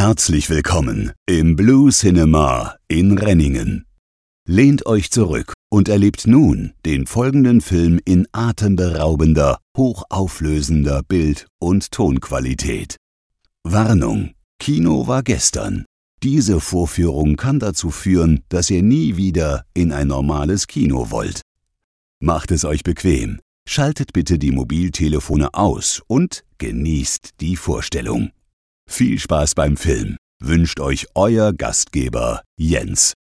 Herzlich willkommen im Blue Cinema in Renningen. Lehnt euch zurück und erlebt nun den folgenden Film in atemberaubender, hochauflösender Bild- und Tonqualität. Warnung: Kino war gestern. Diese Vorführung kann dazu führen, dass ihr nie wieder in ein normales Kino wollt. Macht es euch bequem, schaltet bitte die Mobiltelefone aus und genießt die Vorstellung. Viel Spaß beim Film wünscht euch euer Gastgeber Jens.